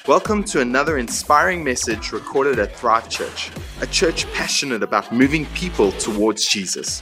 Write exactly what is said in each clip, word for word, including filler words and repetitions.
Welcome to another inspiring message recorded at Thrive Church, a church passionate about moving people towards Jesus.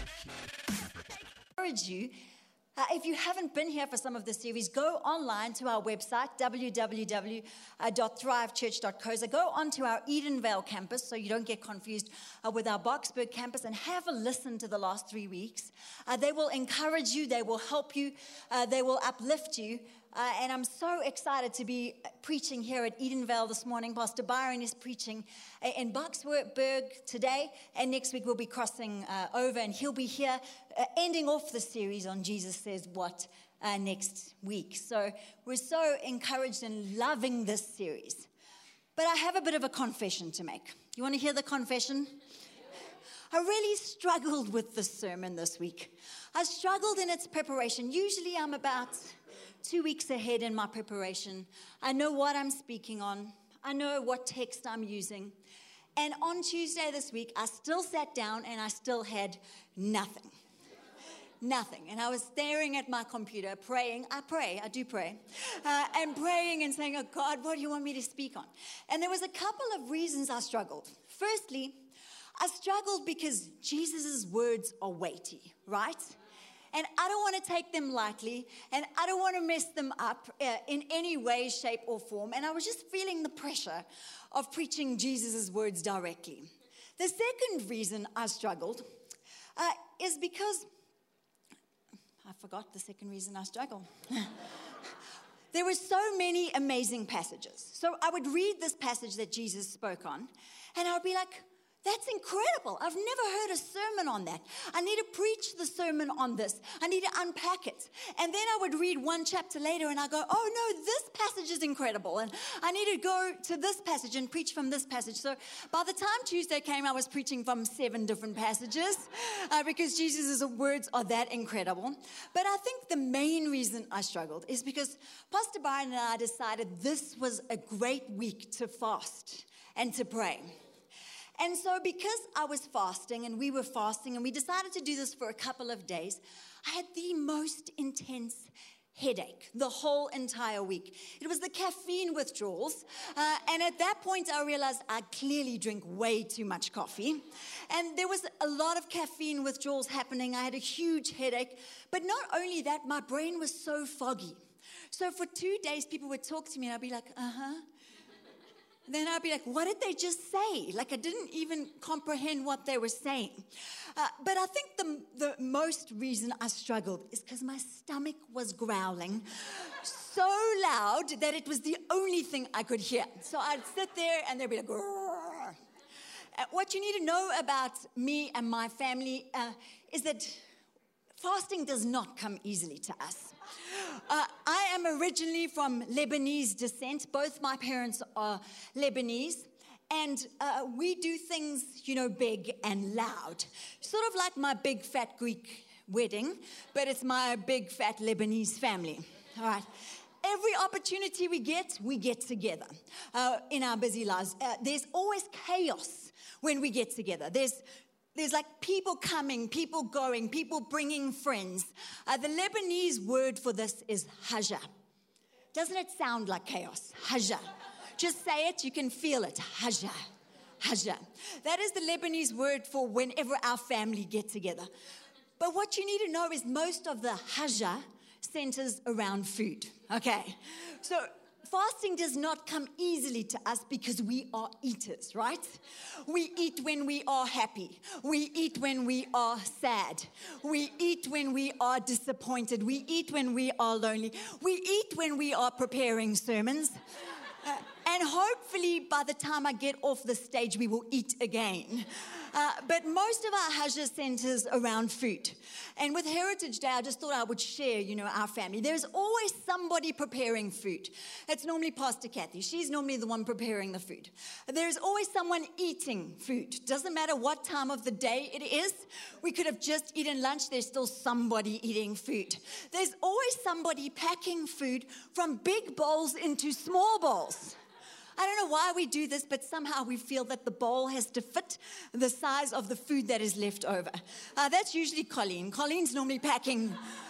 I encourage you, uh, if you haven't been here for some of the series, go online to our website, w w w dot thrive church dot co za. Go onto our Edenvale campus so you don't get confused uh, with our Boksburg campus, and have a listen to the last three weeks. Uh, they will encourage you, they will help you, uh, they will uplift you. Uh, and I'm so excited to be preaching here at Edenvale this morning. Pastor Byron is preaching in Boksburg today, and next week we'll be crossing uh, over, and he'll be here uh, ending off the series on Jesus Says What uh, next week. So we're so encouraged and loving this series. But I have a bit of a confession to make. You want to hear the confession? I really struggled with this sermon this week. I struggled in its preparation. Usually I'm about two weeks ahead in my preparation. I know what I'm speaking on. I know what text I'm using. And on Tuesday this week, I still sat down and I still had nothing. Nothing. And I was staring at my computer, praying. I pray. I do pray. Uh, and praying and saying, oh, God, what do you want me to speak on? And there was a couple of reasons I struggled. Firstly, I struggled because Jesus' words are weighty, right? And I don't want to take them lightly, and I don't want to mess them up uh, in any way, shape, or form. And I was just feeling the pressure of preaching Jesus' words directly. The second reason I struggled uh, is because, I forgot the second reason I struggled. There were so many amazing passages. So I would read this passage that Jesus spoke on, and I would be like, that's incredible. I've never heard a sermon on that. I need to preach the sermon on this. I need to unpack it. And then I would read one chapter later and I go, oh no, this passage is incredible. And I need to go to this passage and preach from this passage. So by the time Tuesday came, I was preaching from seven different passages uh, because Jesus' words are that incredible. But I think the main reason I struggled is because Pastor Byron and I decided this was a great week to fast and to pray. And so because I was fasting and we were fasting and we decided to do this for a couple of days, I had the most intense headache the whole entire week. It was the caffeine withdrawals. Uh, and at that point, I realized I clearly drink way too much coffee. And there was a lot of caffeine withdrawals happening. I had a huge headache. But not only that, my brain was so foggy. So for two days, people would talk to me and I'd be like, uh-huh. Then I'd be like, what did they just say? Like, I didn't even comprehend what they were saying. Uh, but I think the, the most reason I struggled is because my stomach was growling so loud that it was the only thing I could hear. So I'd sit there and they'd be like, grrr. Uh, what you need to know about me and my family uh, is that fasting does not come easily to us. Uh, I am originally from Lebanese descent. Both my parents are Lebanese. And uh, we do things, you know, big and loud. Sort of like my big fat Greek wedding, but it's my big fat Lebanese family. All right. Every opportunity we get, we get together uh, in our busy lives. Uh, there's always chaos when we get together. There's There's like people coming, people going, people bringing friends. Uh, the Lebanese word for this is haja. Doesn't it sound like chaos? Haja. Just say it, you can feel it. Haja. Haja. That is the Lebanese word for whenever our family get together. But what you need to know is most of the haja centers around food. Okay. So fasting does not come easily to us because we are eaters, right? We eat when we are happy. We eat when we are sad. We eat when we are disappointed. We eat when we are lonely. We eat when we are preparing sermons. Uh, and hopefully by the time I get off the stage, we will eat again. Uh, but most of our hajj centers around food. And with Heritage Day, I just thought I would share, you know, our family. There's always somebody preparing food. It's normally Pastor Kathy. She's normally the one preparing the food. There's always someone eating food. Doesn't matter what time of the day it is. We could have just eaten lunch. There's still somebody eating food. There's always somebody packing food from big bowls into small bowls. I don't know why we do this, but somehow we feel that the bowl has to fit the size of the food that is left over. Uh, that's usually Colleen. Colleen's normally packing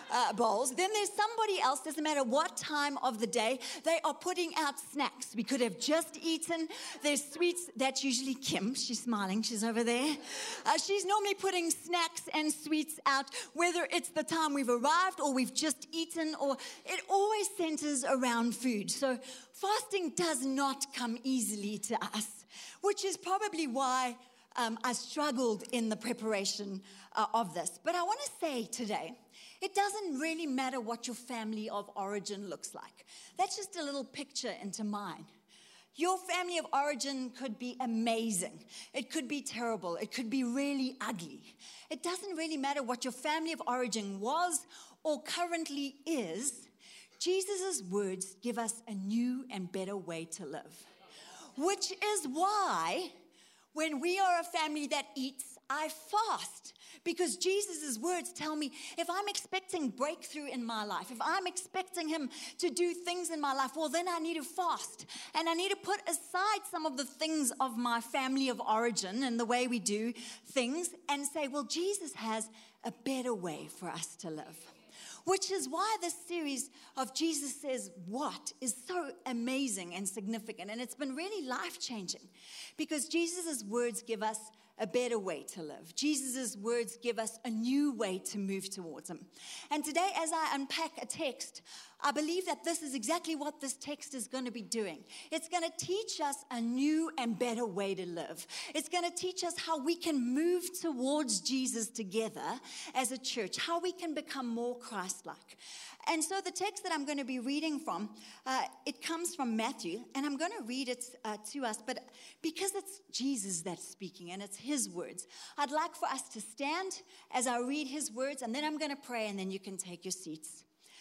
uh, bowls. Then there's somebody else, doesn't matter what time of the day, they are putting out snacks. We could have just eaten. There's sweets. That's usually Kim. She's smiling. She's over there. Uh, she's normally putting snacks and sweets out, whether it's the time we've arrived or we've just eaten, or it always centers around food. So fasting does not come easily to us, which is probably why um, I struggled in the preparation uh, of this. But I want to say today, it doesn't really matter what your family of origin looks like. That's just a little picture into mine. Your family of origin could be amazing. It could be terrible. It could be really ugly. It doesn't really matter what your family of origin was or currently is. Jesus' words give us a new and better way to live, which is why when we are a family that eats, I fast. Because Jesus' words tell me if I'm expecting breakthrough in my life, if I'm expecting him to do things in my life, well, then I need to fast. And I need to put aside some of the things of my family of origin and the way we do things and say, well, Jesus has a better way for us to live. Which is why this series of Jesus Says What is so amazing and significant. And it's been really life-changing because Jesus' words give us a better way to live. Jesus' words give us a new way to move towards him. And today, as I unpack a text, I believe that this is exactly what this text is going to be doing. It's going to teach us a new and better way to live. It's going to teach us how we can move towards Jesus together as a church, how we can become more Christ-like. And so the text that I'm going to be reading from, uh, it comes from Matthew, and I'm going to read it uh, to us, but because it's Jesus that's speaking and it's his words, I'd like for us to stand as I read his words, and then I'm going to pray, and then you can take your seats.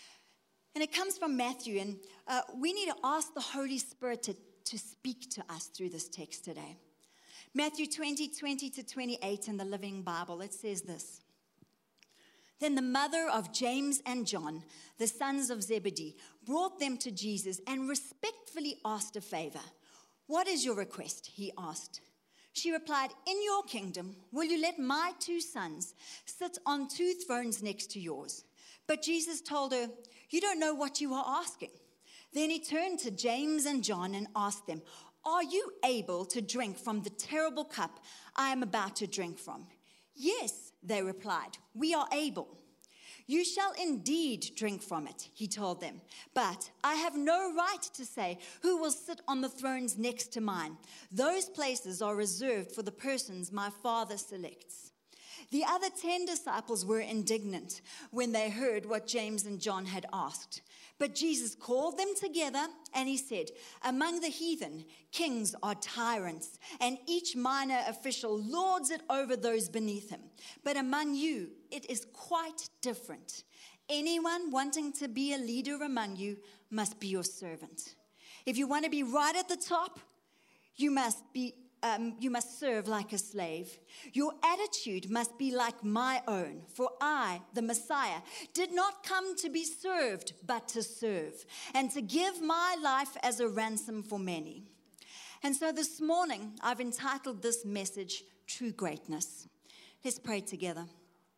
And it comes from Matthew, and uh, we need to ask the Holy Spirit to, to speak to us through this text today. Matthew twenty, twenty to twenty-eight in the Living Bible, it says this. Then the mother of James and John, the sons of Zebedee, brought them to Jesus and respectfully asked a favor. What is your request? He asked. She replied, in your kingdom, will you let my two sons sit on two thrones next to yours? But Jesus told her, you don't know what you are asking. Then he turned to James and John and asked them, are you able to drink from the terrible cup I am about to drink from? Yes, they replied, we are able. You shall indeed drink from it, he told them. But I have no right to say who will sit on the thrones next to mine. Those places are reserved for the persons my Father selects. The other ten disciples were indignant when they heard what James and John had asked. But Jesus called them together and he said, among the heathen, kings are tyrants, and each minor official lords it over those beneath him. But among you, it is quite different. Anyone wanting to be a leader among you must be your servant. If you want to be right at the top, you must be Um, you must serve like a slave. Your attitude must be like my own. For I, the Messiah, did not come to be served, but to serve, and to give my life as a ransom for many. And so this morning, I've entitled this message, True Greatness. Let's pray together.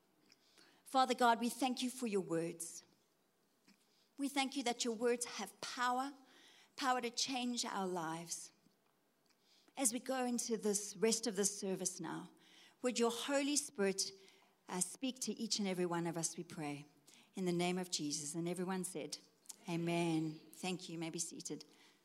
Father God, we thank you for your words. We thank you that your words have power, power to change our lives. As we go into this rest of this service now, would your Holy Spirit uh, speak to each and every one of us, we pray, in the name of Jesus. And everyone said, amen. Thank you. You may be seated.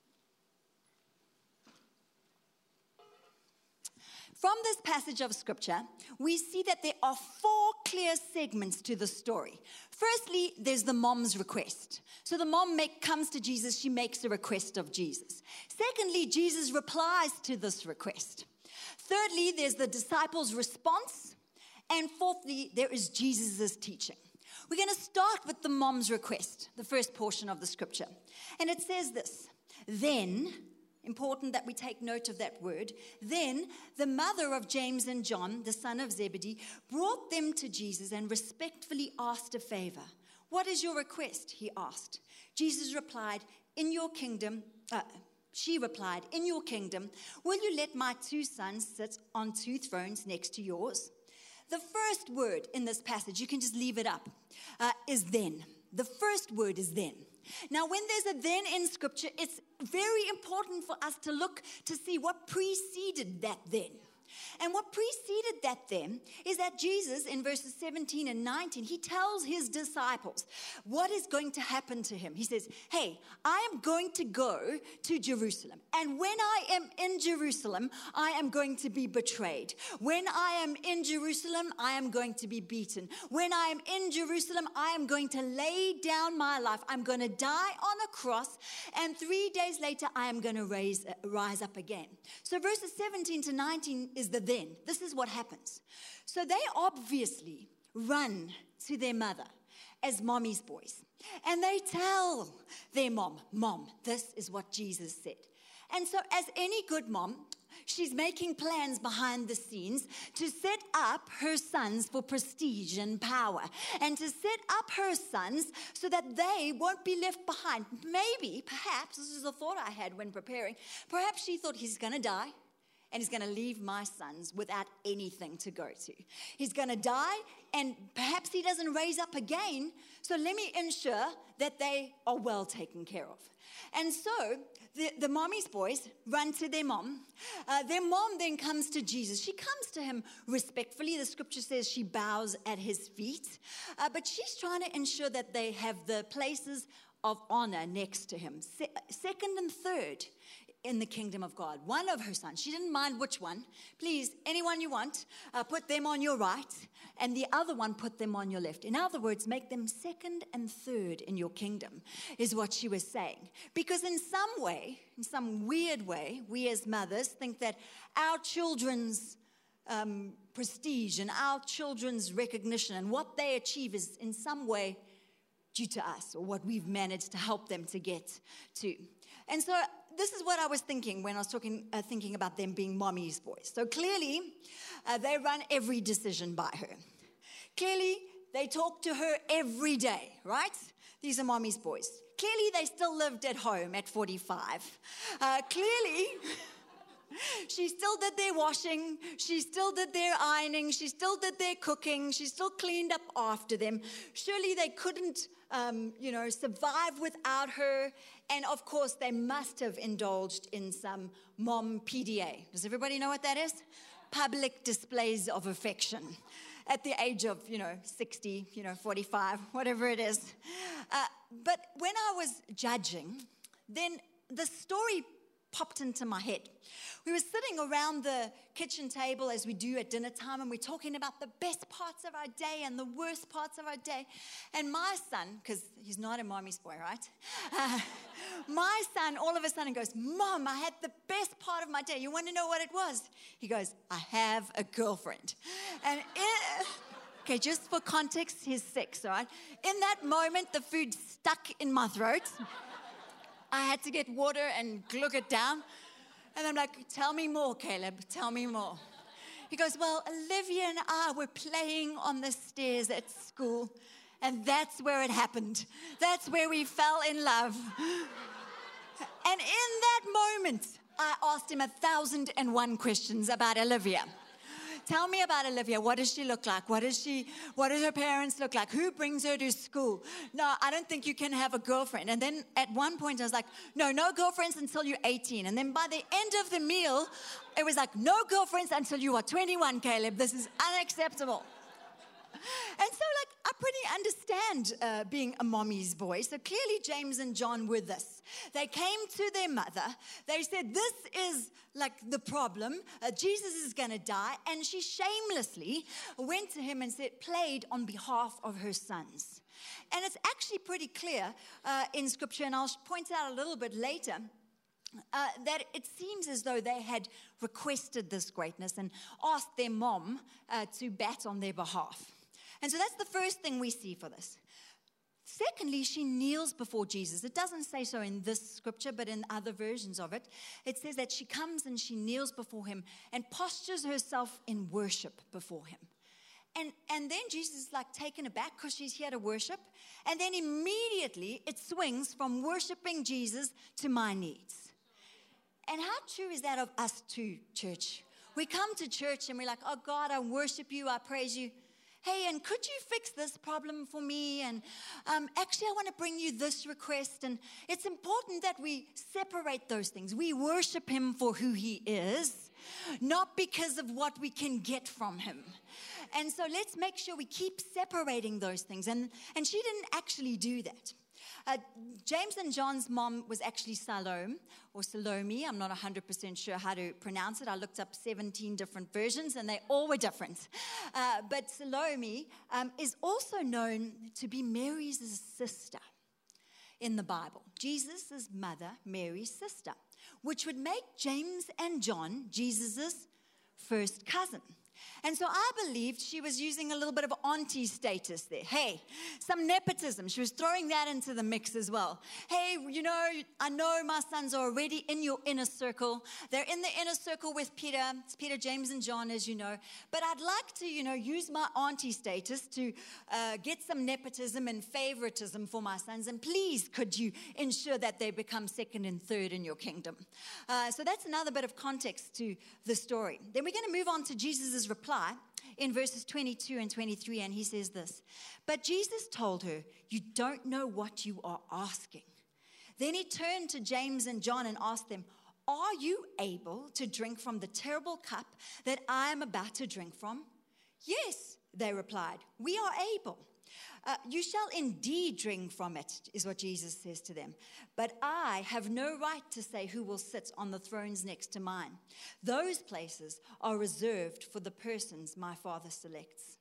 From this passage of Scripture, we see that there are four clear segments to the story. Firstly, there's the mom's request. So the mom make, comes to Jesus. She makes a request of Jesus. Secondly, Jesus replies to this request. Thirdly, there's the disciples' response. And fourthly, there is Jesus' teaching. We're going to start with the mom's request, the first portion of the Scripture. And it says this, then... Important that we take note of that word. Then the mother of James and John, the son of Zebedee, brought them to Jesus and respectfully asked a favor. What is your request? He asked. Jesus replied, in your kingdom, uh, she replied, in your kingdom, will you let my two sons sit on two thrones next to yours? the first word in this passage, you can just leave it up, uh, is then. The first word is then. Now, when there's a then in Scripture, it's very important for us to look to see what preceded that then. And what preceded that then is that Jesus, in verses seventeen and nineteen, he tells his disciples what is going to happen to him. He says, hey, I am going to go to Jerusalem. And when I am in Jerusalem, I am going to be betrayed. When I am in Jerusalem, I am going to be beaten. When I am in Jerusalem, I am going to lay down my life. I'm going to die on a cross. And three days later, I am going to raise, uh, rise up again. So verses seventeen to nineteen is the then. This is what happens. So they obviously run to their mother as mommy's boys. And they tell their mom, Mom, this is what Jesus said. And so as any good mom, she's making plans behind the scenes to set up her sons for prestige and power, and to set up her sons so that they won't be left behind. Maybe, perhaps, this is a thought I had when preparing, perhaps she thought he's going to die. And he's going to leave my sons without anything to go to. He's going to die, and perhaps he doesn't raise up again. So let me ensure that they are well taken care of. And so the, the mommy's boys run to their mom. Uh, their mom then comes to Jesus. She comes to him respectfully. The scripture says she bows at his feet. Uh, but she's trying to ensure that they have the places of honor next to him. Se- second and third in the kingdom of God. One of her sons, she didn't mind which one. Please, anyone you want, uh, put them on your right, and the other one, put them on your left. In other words, make them second and third in your kingdom, is what she was saying. Because in some way, in some weird way, we as mothers think that our children's um, prestige and our children's recognition and what they achieve is in some way due to us, or what we've managed to help them to get to. And so this is what I was thinking when I was talking, uh, thinking about them being mommy's boys. So clearly, uh, they run every decision by her. Clearly, they talk to her every day, right? These are mommy's boys. Clearly, they still lived at home at forty-five. Uh, clearly, she still did their washing. She still did their ironing. She still did their cooking. She still cleaned up after them. Surely they couldn't, um, you know, survive without her. And of course, they must have indulged in some mom P D A. Does everybody know what that is? Public displays of affection at the age of, you know, sixty, you know, forty-five, whatever it is. Uh, but when I was judging, then the story popped into my head. We were sitting around the kitchen table as we do at dinner time, and we're talking about the best parts of our day and the worst parts of our day. And my son, because he's not a mommy's boy, right? Uh, my son all of a sudden goes, Mom, I had the best part of my day. You want to know what it was? He goes, I have a girlfriend. And it, okay, just for context, he's six, all right? In that moment, the food stuck in my throat. I had to get water and glug it down. And I'm like, tell me more, Caleb, tell me more. He goes, well, Olivia and I were playing on the stairs at school, and that's where it happened. That's where we fell in love. And in that moment, I asked him a thousand and one questions about Olivia. Tell me about Olivia. What does she look like? What does she, what do her parents look like? Who brings her to school? No, I don't think you can have a girlfriend. And then at one point I was like, no, no girlfriends until you're eighteen. And then by the end of the meal, it was like, no girlfriends until you are twenty-one, Caleb. This is unacceptable. And so, like, I pretty understand uh, being a mommy's boy. So clearly James and John were this. They came to their mother. They said, this is, like, the problem. Uh, Jesus is going to die. And she shamelessly went to him and said, played on behalf of her sons. And it's actually pretty clear uh, in Scripture, and I'll point out a little bit later, Uh, that it seems as though they had requested this greatness and asked their mom uh, to bat on their behalf. And so that's the first thing we see for this. Secondly, she kneels before Jesus. It doesn't say so in this scripture, but in other versions of it, it says that she comes and she kneels before him and postures herself in worship before him. And, and then Jesus is like taken aback because she's here to worship. And then immediately it swings from worshiping Jesus to my needs. And how true is that of us too, church? We come to church and we're like, oh God, I worship you, I praise you. Hey, and could you fix this problem for me? And um, actually, I want to bring you this request. And it's important that we separate those things. We worship him for who he is, not because of what we can get from him. And so let's make sure we keep separating those things. And, and she didn't actually do that. Uh, James and John's mom was actually Salome, or Salome. I'm not one hundred percent sure how to pronounce it. I looked up seventeen different versions, and they all were different. Uh, but Salome um, is also known to be Mary's sister in the Bible. Jesus' mother, Mary's sister, which would make James and John Jesus' first cousin. And so I believed she was using a little bit of auntie status there. Hey, some nepotism. She was throwing that into the mix as well. Hey, you know, I know my sons are already in your inner circle. They're in the inner circle with Peter. It's Peter, James, and John, as you know. But I'd like to, you know, use my auntie status to uh, get some nepotism and favoritism for my sons. And please, could you ensure that they become second and third in your kingdom? Uh, so that's another bit of context to the story. Then we're going to move on to Jesus' reply in verses twenty-two and twenty-three, and he says this, but Jesus told her, you don't know what you are asking. Then he turned to James and John and asked them, are you able to drink from the terrible cup that I am about to drink from? Yes, they replied, we are able. Uh, you shall indeed drink from it, is what Jesus says to them. But I have no right to say who will sit on the thrones next to mine. Those places are reserved for the persons my Father selects.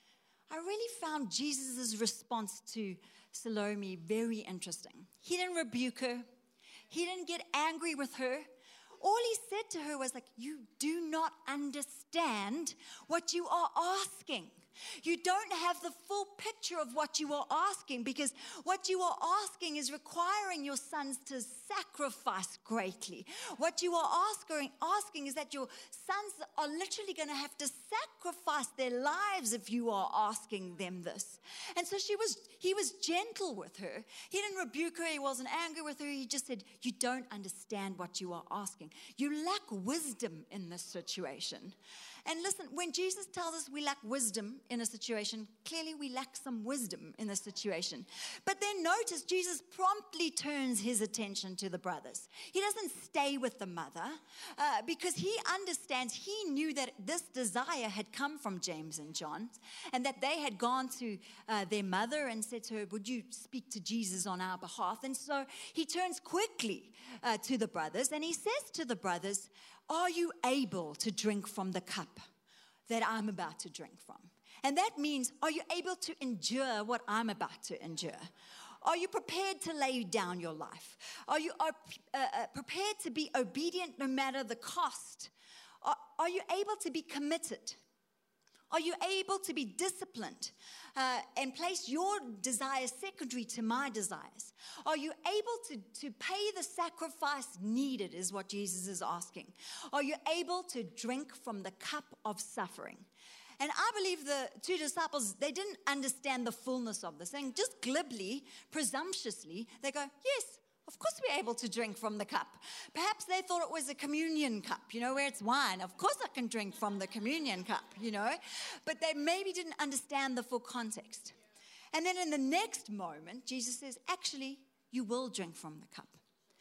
I really found Jesus' response to Salome very interesting. He didn't rebuke her. He didn't get angry with her. All he said to her was like, you do not understand what you are asking. You don't have the full picture of what you are asking, because what you are asking is requiring your sons to sacrifice greatly. What you are asking, asking is that your sons are literally going to have to sacrifice their lives if you are asking them this. And so she was, he was gentle with her. He didn't rebuke her. He wasn't angry with her. He just said, you don't understand what you are asking. You lack wisdom in this situation. And listen, when Jesus tells us we lack wisdom in a situation, clearly we lack some wisdom in the situation. But then notice Jesus promptly turns his attention to the brothers. He doesn't stay with the mother uh, because he understands, he knew that this desire had come from James and John, and that they had gone to uh, their mother and said to her, would you speak to Jesus on our behalf? And so he turns quickly uh, to the brothers, and he says to the brothers, are you able to drink from the cup that I'm about to drink from? And that means, are you able to endure what I'm about to endure? Are you prepared to lay down your life? Are you are, uh, uh, prepared to be obedient no matter the cost? Are, are you able to be committed? Are you able to be disciplined uh, and place your desires secondary to my desires? Are you able to, to pay the sacrifice needed, is what Jesus is asking. Are you able to drink from the cup of suffering? And I believe the two disciples, they didn't understand the fullness of this. And just glibly, presumptuously, they go, yes, of course we're able to drink from the cup. Perhaps they thought it was a communion cup, you know, where it's wine. Of course I can drink from the communion cup, you know. But they maybe didn't understand the full context. And then in the next moment, Jesus says, actually, you will drink from the cup.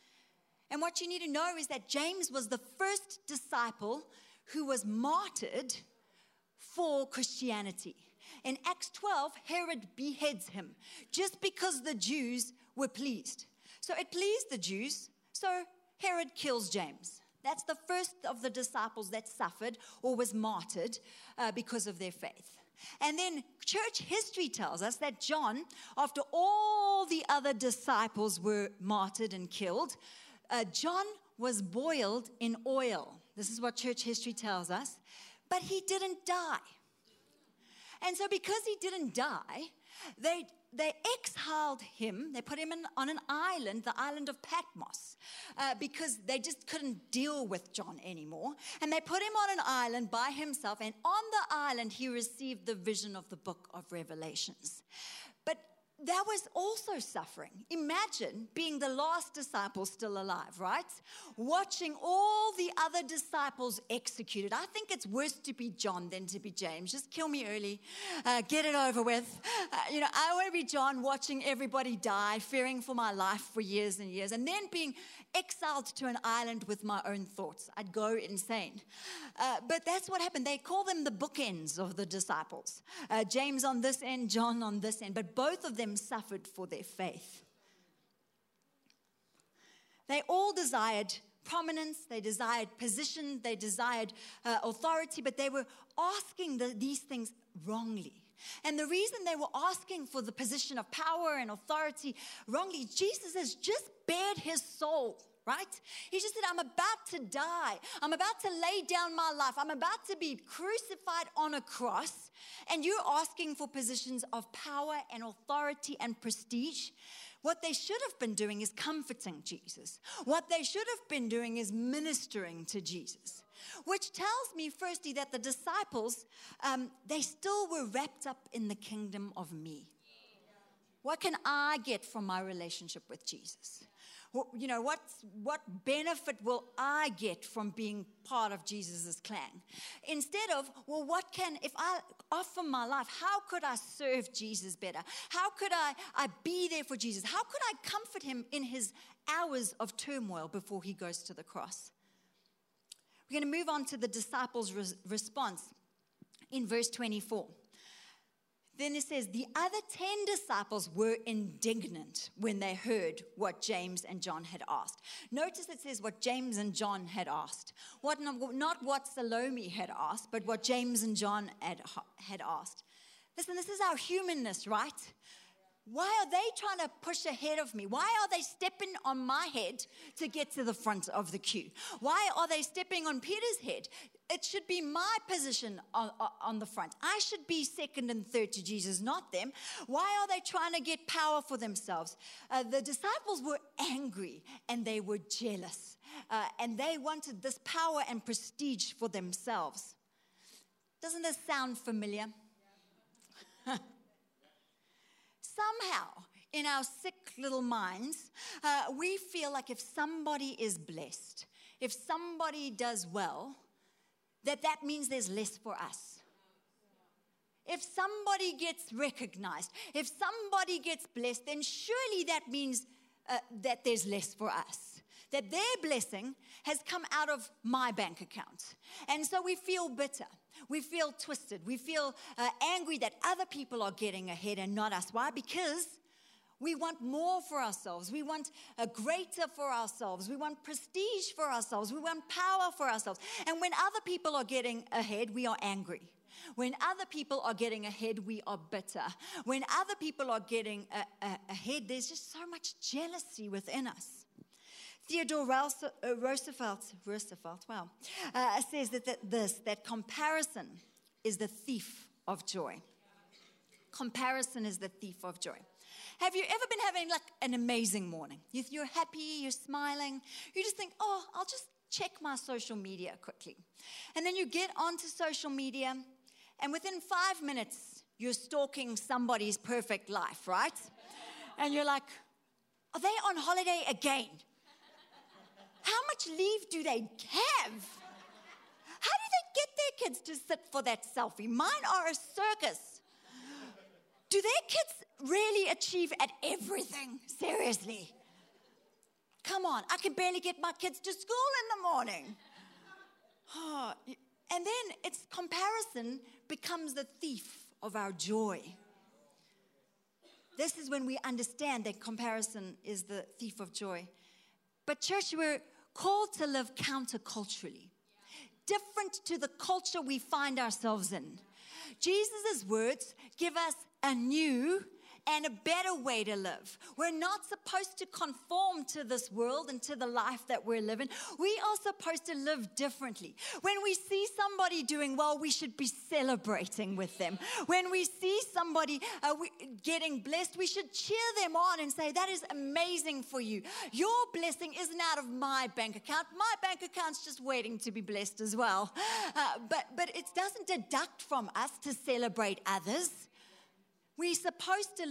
And what you need to know is that James was the first disciple who was martyred for Christianity. In Acts twelve, Herod beheads him just because the Jews were pleased. So it pleased the Jews, so Herod kills James. That's the first of the disciples that suffered or was martyred uh, because of their faith. And then church history tells us that John, after all the other disciples were martyred and killed, uh, John was boiled in oil. This is what church history tells us. But he didn't die. And so because he didn't die, they they exiled him. They put him in, on an island, the island of Patmos, uh, because they just couldn't deal with John anymore. And they put him on an island by himself. And on the island, he received the vision of the book of Revelations. But that was also suffering. Imagine being the last disciple still alive, right? Watching all the other disciples executed. I think it's worse to be John than to be James. Just kill me early. Uh, get it over with. Uh, you know, I want to be John, watching everybody die, fearing for my life for years and years, and then being exiled to an island with my own thoughts. I'd go insane. Uh, but that's what happened. They call them the bookends of the disciples. Uh, James on this end, John on this end. But both of them suffered for their faith. They all desired prominence, they desired position, they desired uh, authority, but they were asking the, these things wrongly. And the reason they were asking for the position of power and authority wrongly, Jesus has just bared his soul, right? He just said, I'm about to die. I'm about to lay down my life. I'm about to be crucified on a cross. And you're asking for positions of power and authority and prestige. What they should have been doing is comforting Jesus. What they should have been doing is ministering to Jesus. Which tells me, firstly, that the disciples, um, they still were wrapped up in the kingdom of me. What can I get from my relationship with Jesus? Well, you know, what, what benefit will I get from being part of Jesus' clan? Instead of, well, what can, if I offer my life, how could I serve Jesus better? How could I, I be there for Jesus? How could I comfort him in his hours of turmoil before he goes to the cross? We're going to move on to the disciples' res- response in verse twenty-four. Then it says, the other ten disciples were indignant when they heard what James and John had asked. Notice it says what James and John had asked. What, not what Salome had asked, but what James and John had, had asked. Listen, this is our humanness, right? Why are they trying to push ahead of me? Why are they stepping on my head to get to the front of the queue? Why are they stepping on Peter's head? It should be my position on, on the front. I should be second and third to Jesus, not them. Why are they trying to get power for themselves? Uh, the disciples were angry and they were jealous. Uh, and they wanted this power and prestige for themselves. Doesn't this sound familiar? Somehow, in our sick little minds, uh, we feel like if somebody is blessed, if somebody does well, that that means there's less for us. If somebody gets recognized, if somebody gets blessed, then surely that means uh, that there's less for us. That their blessing has come out of my bank account. And so we feel bitter. We feel twisted. We feel uh, angry that other people are getting ahead and not us. Why? Because we want more for ourselves. We want a greater for ourselves. We want prestige for ourselves. We want power for ourselves. And when other people are getting ahead, we are angry. When other people are getting ahead, we are bitter. When other people are getting uh, uh, ahead, there's just so much jealousy within us. Theodore Roosevelt, Roosevelt, wow, uh, says that, that this, that comparison is the thief of joy. Comparison is the thief of joy. Have you ever been having like an amazing morning? You're happy, you're smiling. You just think, oh, I'll just check my social media quickly. And then you get onto social media, and within five minutes, you're stalking somebody's perfect life, right? And you're like, are they on holiday again? How much leave do they have? How do they get their kids to sit for that selfie? Mine are a circus. Do their kids really achieve at everything? Seriously. Come on, I can barely get my kids to school in the morning. Oh, and then it's comparison becomes the thief of our joy. This is when we understand that comparison is the thief of joy. But church, we're called to live counterculturally, different to the culture we find ourselves in. Jesus' words give us a new and a better way to live. We're not supposed to conform to this world and to the life that we're living. We are supposed to live differently. When we see somebody doing well, we should be celebrating with them. When we see somebody uh, we, getting blessed, we should cheer them on and say, that is amazing for you. Your blessing isn't out of my bank account. My bank account's just waiting to be blessed as well. Uh, but, but it doesn't deduct from us to celebrate others. We're supposed to live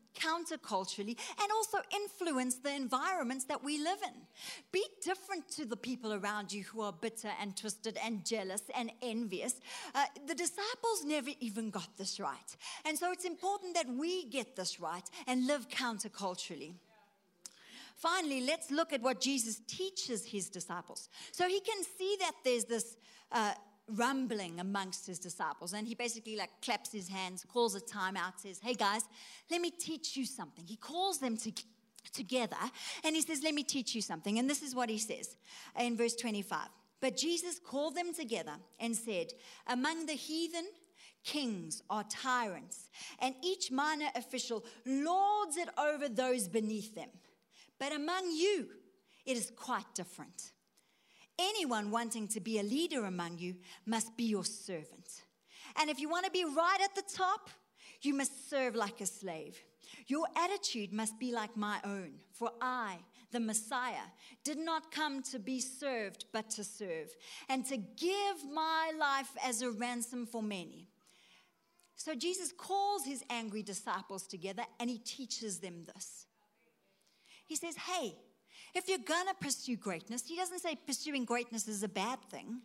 counterculturally, and also influence the environments that we live in. Be different to the people around you who are bitter and twisted and jealous and envious. Uh, the disciples never even got this right. And so it's important that we get this right and live counterculturally. Finally, let's look at what Jesus teaches his disciples. So he can see that there's this uh, rumbling amongst his disciples. And he basically like claps his hands, calls a time out, says, hey guys, let me teach you something. He calls them to, together and he says, let me teach you something. And this is what he says in verse twenty-five. But Jesus called them together and said, among the heathen, kings are tyrants, and each minor official lords it over those beneath them. But among you, it is quite different. Anyone wanting to be a leader among you must be your servant. And if you want to be right at the top, you must serve like a slave. Your attitude must be like my own. For I, the Messiah, did not come to be served, but to serve, and to give my life as a ransom for many. So Jesus calls his angry disciples together and he teaches them this. He says, hey, if you're going to pursue greatness, he doesn't say pursuing greatness is a bad thing.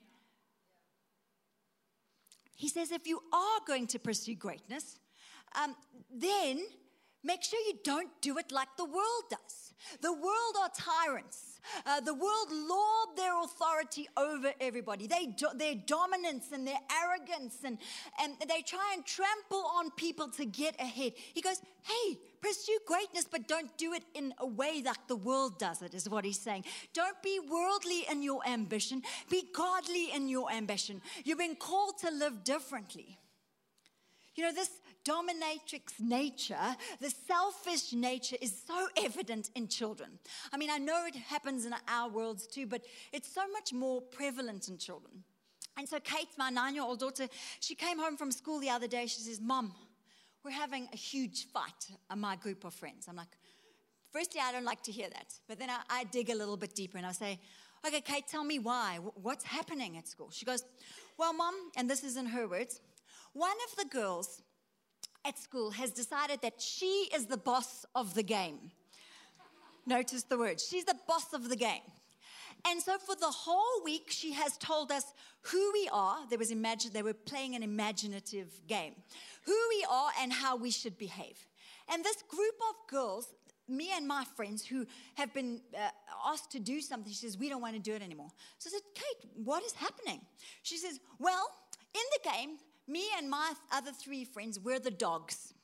He says if you are going to pursue greatness, um, then make sure you don't do it like the world does. The world are tyrants. Uh, the world lord their authority over everybody. They do, their dominance and their arrogance, and, and they try and trample on people to get ahead. He goes, hey, pursue greatness, but don't do it in a way like the world does it, is what he's saying. Don't be worldly in your ambition. Be godly in your ambition. You've been called to live differently. You know, this dominatrix nature, the selfish nature is so evident in children. I mean, I know it happens in our worlds too, but it's so much more prevalent in children. And so Kate, my nine-year-old daughter, she came home from school the other day. She says, Mom, we're having a huge fight in my group of friends. I'm like, firstly, I don't like to hear that. But then I, I dig a little bit deeper and I say, okay, Kate, tell me why. What's happening at school? She goes, well, Mom, and this is in her words, one of the girls at school has decided that she is the boss of the game. Notice the word. She's the boss of the game. And so for the whole week, she has told us who we are. There was imagine, they were playing an imaginative game. Who we are and how we should behave. And this group of girls, me and my friends who have been uh, asked to do something, she says, we don't want to do it anymore. So I said, Kate, what is happening? She says, well, in the game, me and my other three friends, we're the dogs.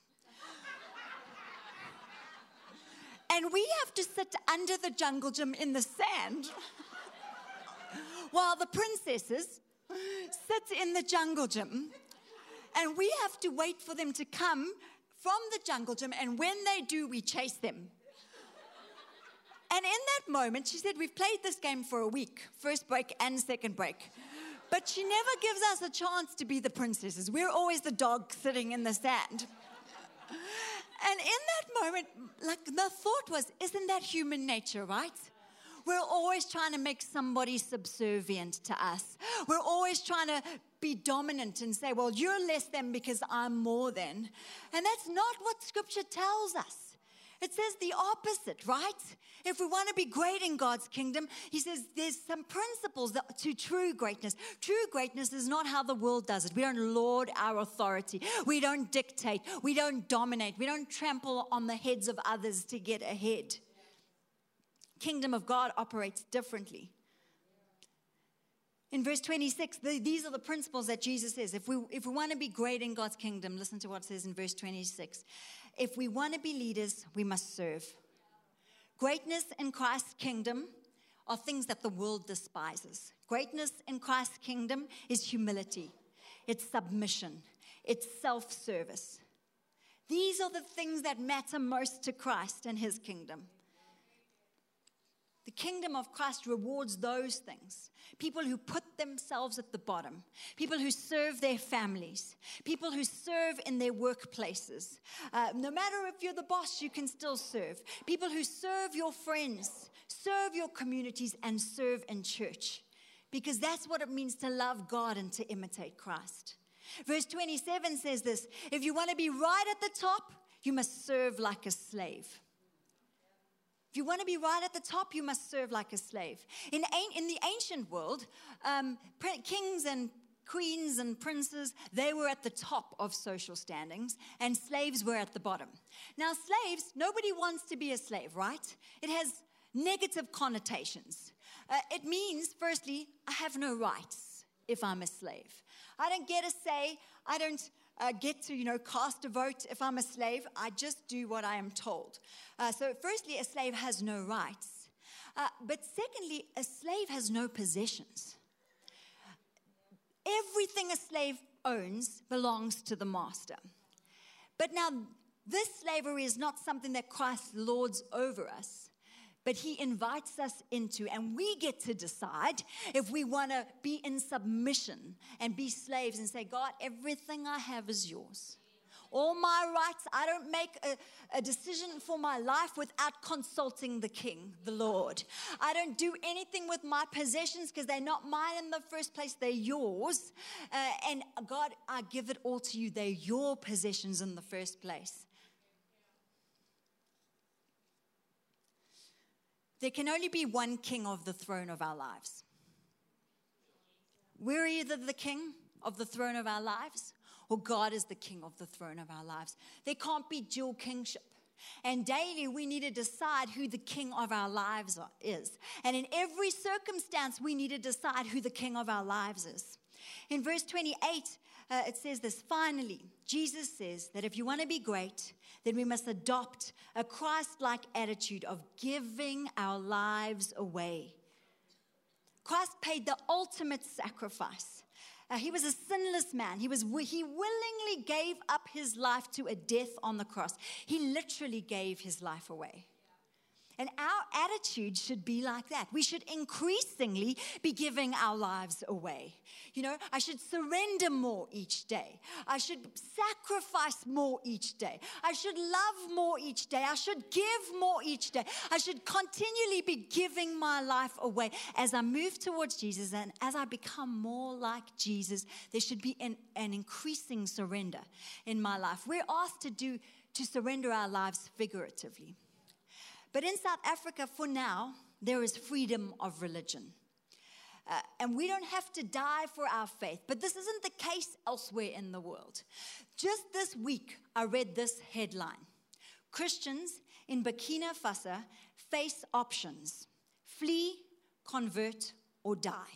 And we have to sit under the jungle gym in the sand while the princesses sit in the jungle gym. And we have to wait for them to come from the jungle gym. And when they do, we chase them. And in that moment, she said, we've played this game for a week, first break and second break. But she never gives us a chance to be the princesses. We're always the dog sitting in the sand. And in that moment, like the thought was, isn't that human nature, right? We're always trying to make somebody subservient to us. We're always trying to be dominant and say, well, you're less than because I'm more than. And that's not what Scripture tells us. It says the opposite, right? If we want to be great in God's kingdom, he says there's some principles that, to true greatness. True greatness is not how the world does it. We don't lord our authority. We don't dictate. We don't dominate. We don't trample on the heads of others to get ahead. Kingdom of God operates differently. In verse twenty-six, the, these are the principles that Jesus says. If we, if we want to be great in God's kingdom, listen to what it says in verse twenty-six. If we want to be leaders, we must serve. Greatness in Christ's kingdom are things that the world despises. Greatness in Christ's kingdom is humility. It's submission. It's self-service. These are the things that matter most to Christ and his kingdom. The kingdom of Christ rewards those things. People who put themselves at the bottom. People who serve their families. People who serve in their workplaces. Uh, no matter if you're the boss, you can still serve. People who serve your friends, serve your communities, and serve in church. Because that's what it means to love God and to imitate Christ. Verse twenty-seven says this, if you want to be right at the top, you must serve like a slave. If you want to be right at the top, you must serve like a slave. In, in the ancient world, um, kings and queens and princes, they were at the top of social standings, and slaves were at the bottom. Now, slaves, nobody wants to be a slave, right? It has negative connotations. Uh, it means, firstly, I have no rights if I'm a slave. I don't get a say. I don't uh, get to, you know, cast a vote if I'm a slave. I just do what I am told. Uh, so, firstly, a slave has no rights. Uh, but secondly, a slave has no possessions. Everything a slave owns belongs to the master. But now, this slavery is not something that Christ lords over us, but he invites us into, and we get to decide if we want to be in submission and be slaves and say, God, everything I have is yours. All my rights, I don't make a, a decision for my life without consulting the King, the Lord. I don't do anything with my possessions because they're not mine in the first place. They're yours. Uh, and God, I give it all to you. They're your possessions in the first place. There can only be one king of the throne of our lives. We're either the king of the throne of our lives, or God is the king of the throne of our lives. There can't be dual kingship. And daily we need to decide who the king of our lives is. And in every circumstance, we need to decide who the king of our lives is. In verse twenty-eight, uh, it says this, finally, Jesus says that if you want to be great, then we must adopt a Christ-like attitude of giving our lives away. Christ paid the ultimate sacrifice. Uh, he was a sinless man. He was he willingly gave up his life to a death on the cross. He literally gave his life away. And our attitude should be like that. We should increasingly be giving our lives away. You know, I should surrender more each day. I should sacrifice more each day. I should love more each day. I should give more each day. I should continually be giving my life away. As I move towards Jesus and as I become more like Jesus, there should be an, an increasing surrender in my life. We're asked to do to surrender our lives figuratively. But in South Africa, for now, there is freedom of religion. Uh, and we don't have to die for our faith. But this isn't the case elsewhere in the world. Just this week, I read this headline. Christians in Burkina Faso face options. Flee, convert, or die.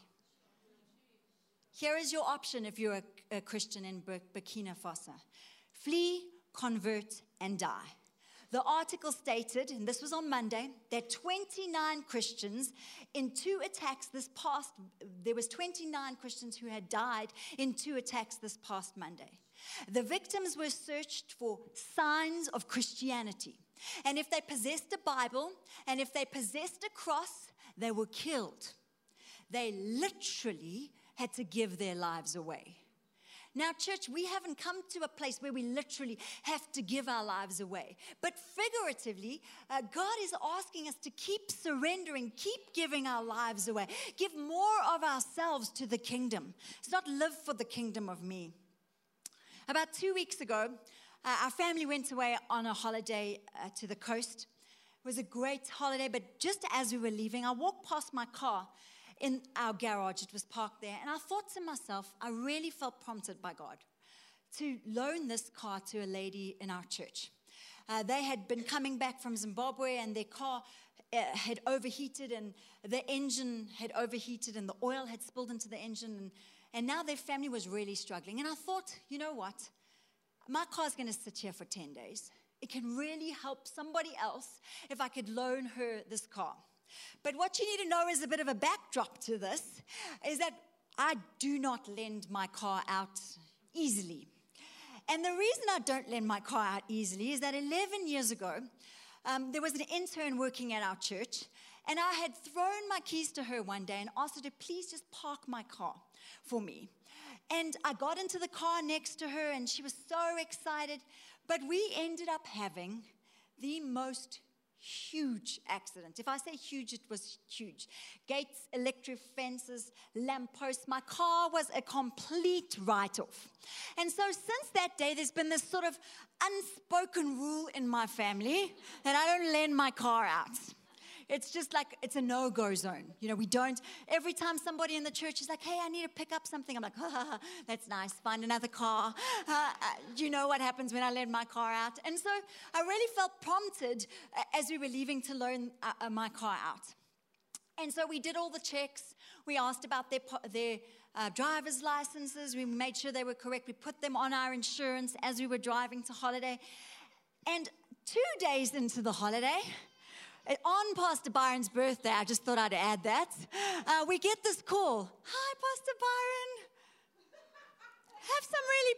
Here is your option if you're a, a Christian in Bur- Burkina Faso. Flee, convert, and die. The article stated, and this was on Monday, that twenty-nine Christians in two attacks this past, there was twenty-nine Christians who had died in two attacks this past Monday. The victims were searched for signs of Christianity. And if they possessed a Bible, and if they possessed a cross, they were killed. They literally had to give their lives away. Now, church, we haven't come to a place where we literally have to give our lives away. But figuratively, uh, God is asking us to keep surrendering, keep giving our lives away. Give more of ourselves to the kingdom. It's not live for the kingdom of me. About two weeks ago, uh, our family went away on a holiday uh, to the coast. It was a great holiday, but just as we were leaving, I walked past my car in our garage. It was parked there. And I thought to myself, I really felt prompted by God to loan this car to a lady in our church. Uh, they had been coming back from Zimbabwe and their car uh, had overheated and the engine had overheated and the oil had spilled into the engine. And, and now their family was really struggling. And I thought, you know what? My car's going to sit here for ten days. It can really help somebody else if I could loan her this car. But what you need to know is a bit of a backdrop to this, is that I do not lend my car out easily. And the reason I don't lend my car out easily is that eleven years ago, um, there was an intern working at our church, and I had thrown my keys to her one day and asked her to please just park my car for me. And I got into the car next to her, and she was so excited. But we ended up having the most huge accident. If I say huge, it was huge. Gates, electric fences, lampposts. My car was a complete write-off. And so since that day, there's been this sort of unspoken rule in my family that I don't lend my car out. It's just like, it's a no-go zone. You know, we don't, every time somebody in the church is like, hey, I need to pick up something, I'm like, ha, ha, ha, that's nice, find another car. Uh, uh, you know what happens when I lend my car out? And so I really felt prompted uh, as we were leaving to loan uh, uh, my car out. And so we did all the checks. We asked about their, their uh, driver's licenses. We made sure they were correct. We put them on our insurance as we were driving to holiday. And two days into the holiday, on Pastor Byron's birthday, I just thought I'd add that, uh, we get this call. Hi, Pastor Byron. Have some really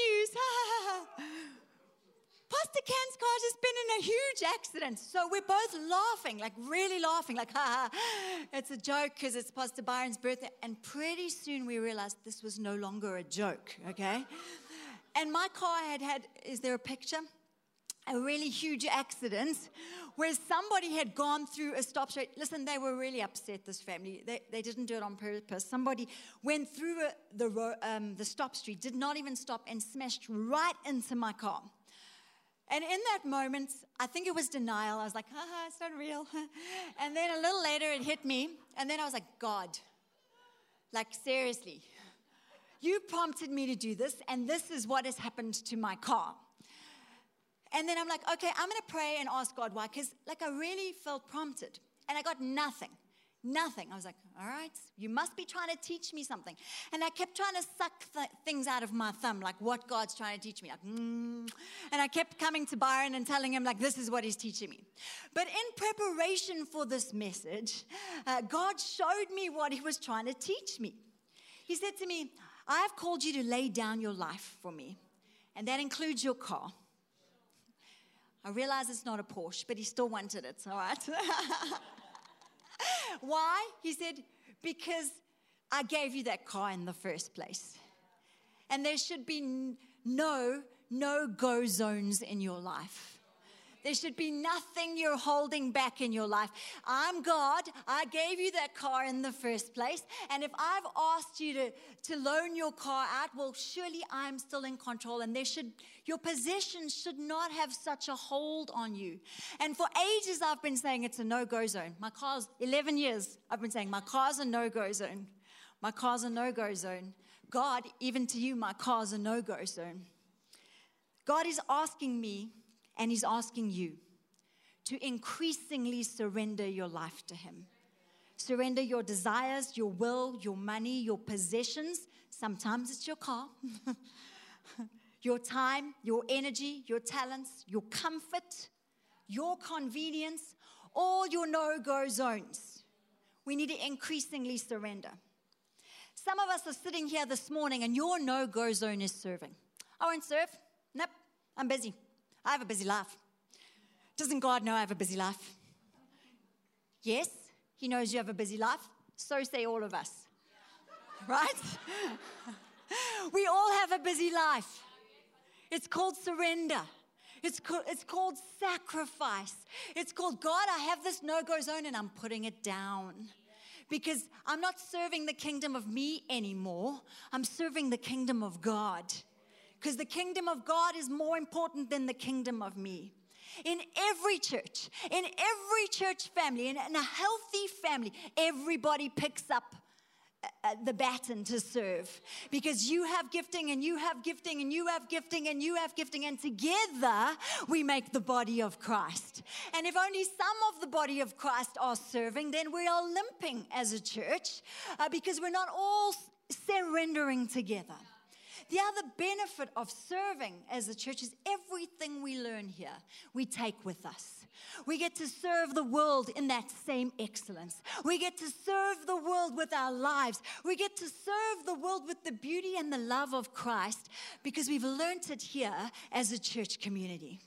bad news. Pastor Ken's car has been in a huge accident. So we're both laughing, like really laughing, like, ha, ha. It's a joke because it's Pastor Byron's birthday. And pretty soon we realized this was no longer a joke, okay? And my car had had, is there a picture? A really huge accident where somebody had gone through a stop street. Listen, they were really upset, this family. They, they didn't do it on purpose. Somebody went through a, the, ro- um, the stop street, did not even stop, and smashed right into my car. And in that moment, I think it was denial. I was like, haha, it's not real. And then a little later, it hit me. And then I was like, God, like seriously, you prompted me to do this, and this is what has happened to my car. And then I'm like, okay, I'm going to pray and ask God why. Because, like, I really felt prompted. And I got nothing. Nothing. I was like, all right, you must be trying to teach me something. And I kept trying to suck th- things out of my thumb, like what God's trying to teach me. Like, mm. And I kept coming to Byron and telling him, like, this is what he's teaching me. But in preparation for this message, uh, God showed me what he was trying to teach me. He said to me, I have called you to lay down your life for me. And that includes your car. I realize it's not a Porsche, but he still wanted it, all right? Why? He said, because I gave you that car in the first place. And there should be no, no-go zones in your life. There should be nothing you're holding back in your life. I'm God. I gave you that car in the first place. And if I've asked you to, to loan your car out, well, surely I'm still in control. And there should, your possessions should not have such a hold on you. And for ages, I've been saying it's a no-go zone. My car's eleven years. I've been saying my car's a no-go zone. My car's a no-go zone. God, even to you, my car's a no-go zone. God is asking me, and he's asking you to increasingly surrender your life to him. Surrender your desires, your will, your money, your possessions. Sometimes it's your car. Your time, your energy, your talents, your comfort, your convenience, all your no-go zones. We need to increasingly surrender. Some of us are sitting here this morning and your no-go zone is serving. I won't serve. Nope, I'm busy. I have a busy life. Doesn't God know I have a busy life? Yes, he knows you have a busy life. So say all of us. Right? We all have a busy life. It's called surrender. It's called, it's called sacrifice. It's called, God, I have this no-go zone and I'm putting it down. Because I'm not serving the kingdom of me anymore. I'm serving the kingdom of God. Because the kingdom of God is more important than the kingdom of me. In every church, in every church family, in, in a healthy family, everybody picks up uh, the baton to serve. Because you have gifting, and you have gifting, and you have gifting, and you have gifting, and together we make the body of Christ. And if only some of the body of Christ are serving, then we are limping as a church uh, because we're not all surrendering together. The other benefit of serving as a church is everything we learn here, we take with us. We get to serve the world in that same excellence. We get to serve the world with our lives. We get to serve the world with the beauty and the love of Christ because we've learned it here as a church community.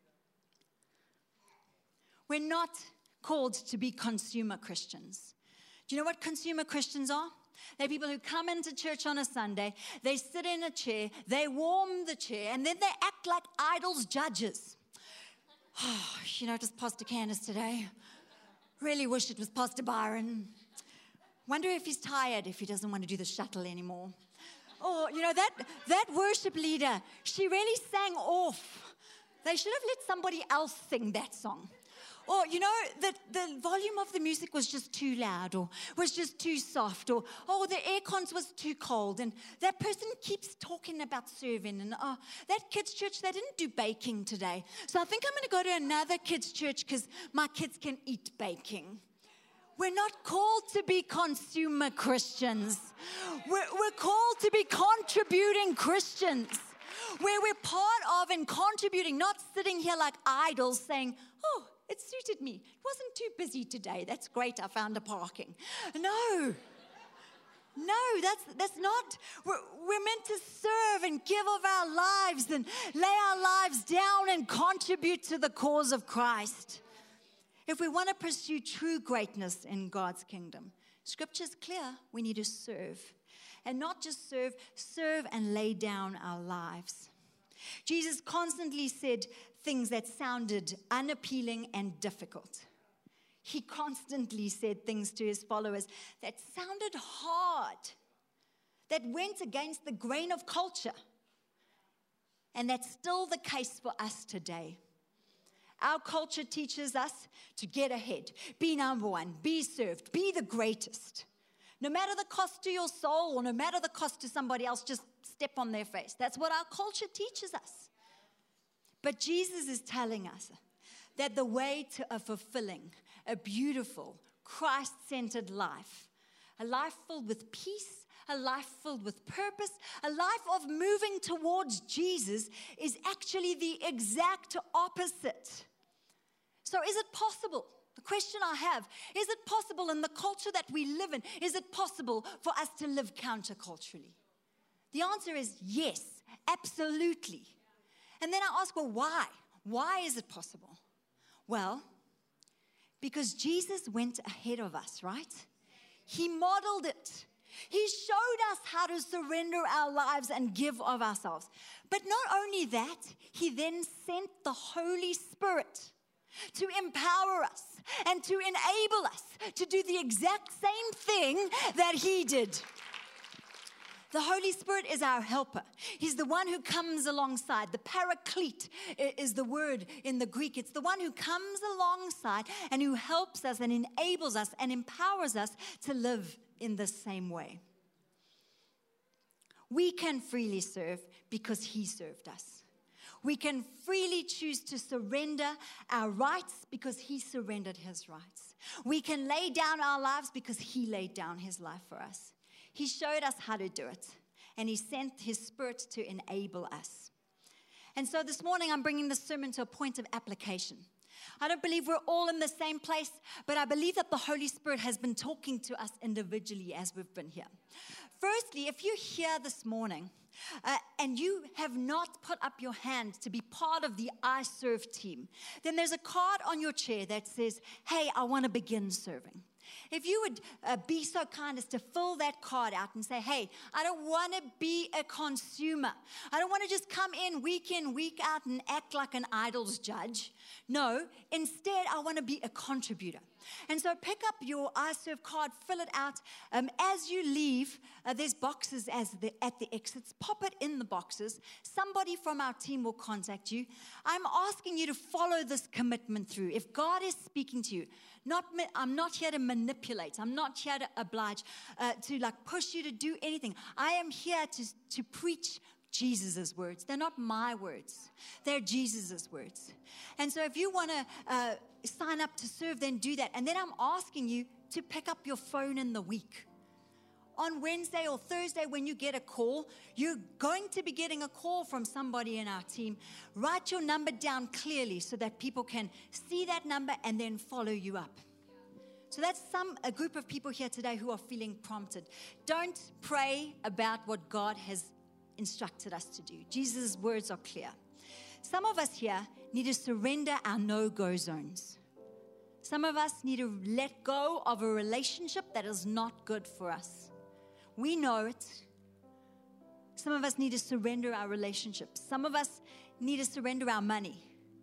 We're not called to be consumer Christians. Do you know what consumer Christians are? They're people who come into church on a Sunday, they sit in a chair, they warm the chair, and then they act like idols judges. Oh, you know, it was Pastor Candace today. Really wish it was Pastor Byron. Wonder if he's tired, if he doesn't want to do the shuttle anymore. Or, you know, that, that worship leader, she really sang off. They should have let somebody else sing that song. Or, you know, the, the volume of the music was just too loud, or was just too soft, or, oh, the air cons was too cold, and that person keeps talking about serving, and oh, that kids' church, they didn't do baking today. So I think I'm going to go to another kids' church because my kids can eat baking. We're not called to be consumer Christians. We're, we're called to be contributing Christians, where we're part of and contributing, not sitting here like idols saying, oh, it suited me. It wasn't too busy today. That's great. I found a parking. No. No, that's that's not. We're, we're meant to serve and give of our lives and lay our lives down and contribute to the cause of Christ. If we want to pursue true greatness in God's kingdom, Scripture's clear. We need to serve. And not just serve, serve and lay down our lives. Jesus constantly said things that sounded unappealing and difficult. He constantly said things to his followers that sounded hard, that went against the grain of culture. And that's still the case for us today. Our culture teaches us to get ahead, be number one, be served, be the greatest. No matter the cost to your soul or no matter the cost to somebody else, just step on their face. That's what our culture teaches us. But Jesus is telling us that the way to a fulfilling, a beautiful, Christ-centered life, a life filled with peace, a life filled with purpose, a life of moving towards Jesus is actually the exact opposite. So is it possible? The question I have, is it possible in the culture that we live in, is it possible for us to live counterculturally? The answer is yes, absolutely. And then I ask, well, why? Why is it possible? Well, because Jesus went ahead of us, right? He modeled it. He showed us how to surrender our lives and give of ourselves. But not only that, he then sent the Holy Spirit to empower us and to enable us to do the exact same thing that he did. The Holy Spirit is our helper. He's the one who comes alongside. The paraclete is the word in the Greek. It's the one who comes alongside and who helps us and enables us and empowers us to live in the same way. We can freely serve because he served us. We can freely choose to surrender our rights because he surrendered his rights. We can lay down our lives because he laid down his life for us. He showed us how to do it, and he sent his Spirit to enable us. And so this morning, I'm bringing this sermon to a point of application. I don't believe we're all in the same place, but I believe that the Holy Spirit has been talking to us individually as we've been here. Firstly, if you're here this morning uh, and you have not put up your hand to be part of the I Serve team, then there's a card on your chair that says, hey, I want to begin serving. If you would uh, be so kind as to fill that card out and say, hey, I don't want to be a consumer. I don't want to just come in week in, week out and act like an idol's judge. No, instead, I want to be a contributor. And so pick up your I Serve card, fill it out. Um, as you leave, uh, there's boxes as the, at the exits. Pop it in the boxes. Somebody from our team will contact you. I'm asking you to follow this commitment through. If God is speaking to you, not I'm not here to manipulate. I'm not here to oblige, uh, to like push you to do anything. I am here to, to preach Jesus' words. They're not my words. They're Jesus' words. And so if you want to uh, sign up to serve, then do that. And then I'm asking you to pick up your phone in the week. On Wednesday or Thursday when you get a call, you're going to be getting a call from somebody in our team. Write your number down clearly so that people can see that number and then follow you up. So that's some a group of people here today who are feeling prompted. Don't pray about what God has instructed us to do. Jesus' words are clear. Some of us here need to surrender our no-go zones. Some of us need to let go of a relationship that is not good for us. We know it. Some of us need to surrender our relationships. Some of us need to surrender our money.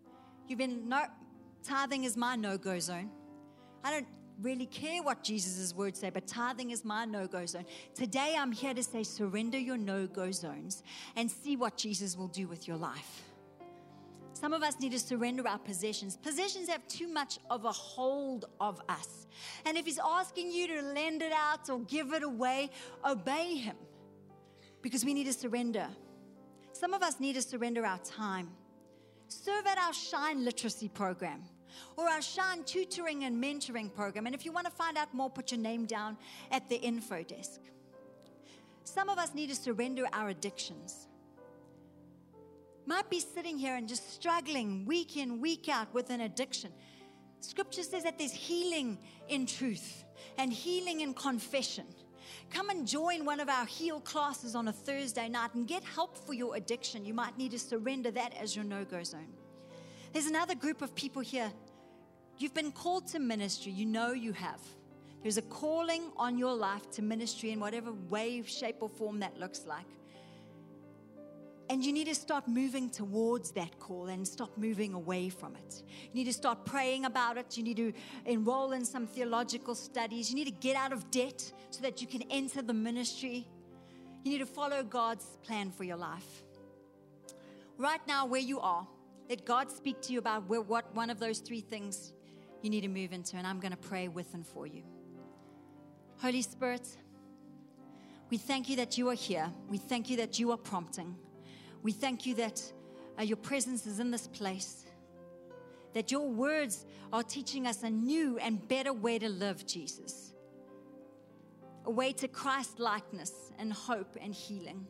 You've been, no, tithing is my no-go zone. I don't really care what Jesus' words say, but tithing is my no-go zone. Today, I'm here to say, surrender your no-go zones and see what Jesus will do with your life. Some of us need to surrender our possessions. Possessions have too much of a hold of us. And if he's asking you to lend it out or give it away, obey him, because we need to surrender. Some of us need to surrender our time. Serve at our Shine Literacy program or our Shine Tutoring and Mentoring program. And if you want to find out more, put your name down at the info desk. Some of us need to surrender our addictions. Might be sitting here and just struggling week in, week out with an addiction. Scripture says that there's healing in truth and healing in confession. Come and join one of our heal classes on a Thursday night and get help for your addiction. You might need to surrender that as your no-go zone. There's another group of people here. You've been called to ministry. You know you have. There's a calling on your life to ministry in whatever way, shape, or form that looks like. And you need to start moving towards that call and stop moving away from it. You need to start praying about it. You need to enroll in some theological studies. You need to get out of debt so that you can enter the ministry. You need to follow God's plan for your life. Right now, where you are, let God speak to you about where, what one of those three things you need to move into. And I'm going to pray with and for you. Holy Spirit, we thank you that you are here. We thank you that you are prompting. We thank you that uh, your presence is in this place, that your words are teaching us a new and better way to live, Jesus, a way to Christ-likeness and hope and healing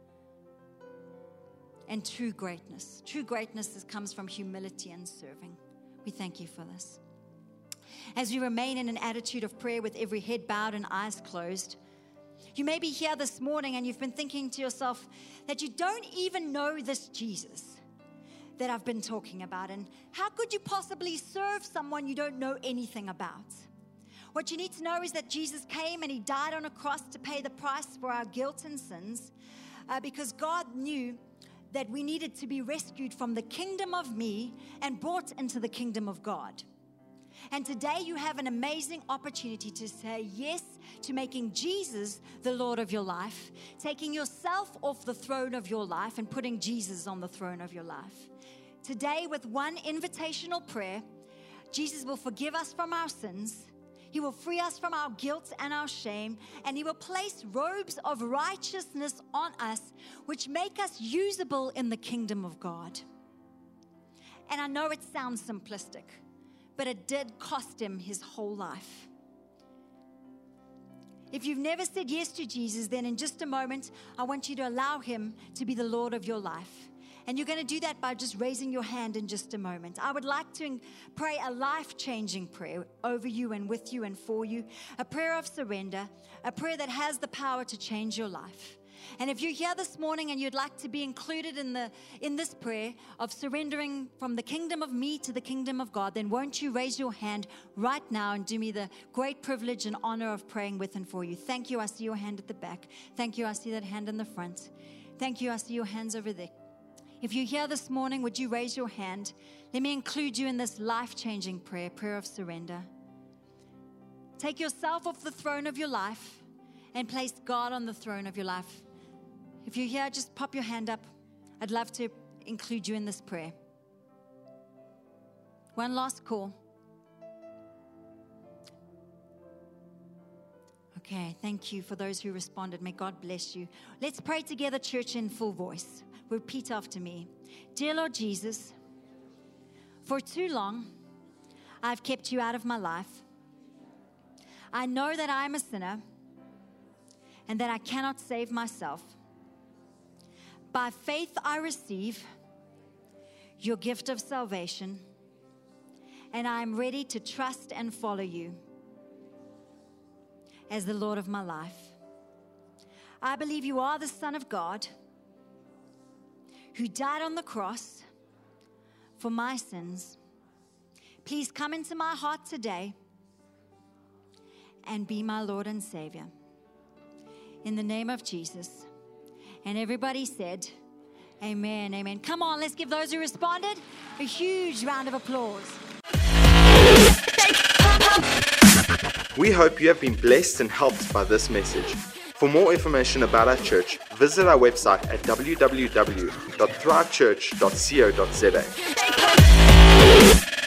and true greatness. True greatness is, comes from humility and serving. We thank you for this. As we remain in an attitude of prayer with every head bowed and eyes closed, you may be here this morning and you've been thinking to yourself that you don't even know this Jesus that I've been talking about. And how could you possibly serve someone you don't know anything about? What you need to know is that Jesus came and he died on a cross to pay the price for our guilt and sins uh, because God knew that we needed to be rescued from the kingdom of me and brought into the kingdom of God. And today you have an amazing opportunity to say yes to making Jesus the Lord of your life, taking yourself off the throne of your life and putting Jesus on the throne of your life. Today, with one invitational prayer, Jesus will forgive us from our sins. He will free us from our guilt and our shame, and he will place robes of righteousness on us, which make us usable in the kingdom of God. And I know it sounds simplistic, but it did cost him his whole life. If you've never said yes to Jesus, then in just a moment, I want you to allow him to be the Lord of your life. And you're going to do that by just raising your hand in just a moment. I would like to pray a life-changing prayer over you and with you and for you, a prayer of surrender, a prayer that has the power to change your life. And if you're here this morning and you'd like to be included in the in this prayer of surrendering from the kingdom of me to the kingdom of God, then won't you raise your hand right now and do me the great privilege and honor of praying with and for you. Thank you. I see your hand at the back. Thank you. I see that hand in the front. Thank you. I see your hands over there. If you're here this morning, would you raise your hand? Let me include you in this life-changing prayer, prayer of surrender. Take yourself off the throne of your life and place God on the throne of your life. If you're here, just pop your hand up. I'd love to include you in this prayer. One last call. Okay, thank you for those who responded. May God bless you. Let's pray together, church, in full voice. Repeat after me. Dear Lord Jesus, for too long, I've kept you out of my life. I know that I am a sinner and that I cannot save myself. By faith, I receive your gift of salvation, and I am ready to trust and follow you as the Lord of my life. I believe you are the Son of God who died on the cross for my sins. Please come into my heart today and be my Lord and Savior. In the name of Jesus. And everybody said, Amen, amen. Come on, let's give those who responded a huge round of applause. We hope you have been blessed and helped by this message. For more information about our church, visit our website at w w w dot thrive church dot co dot z a.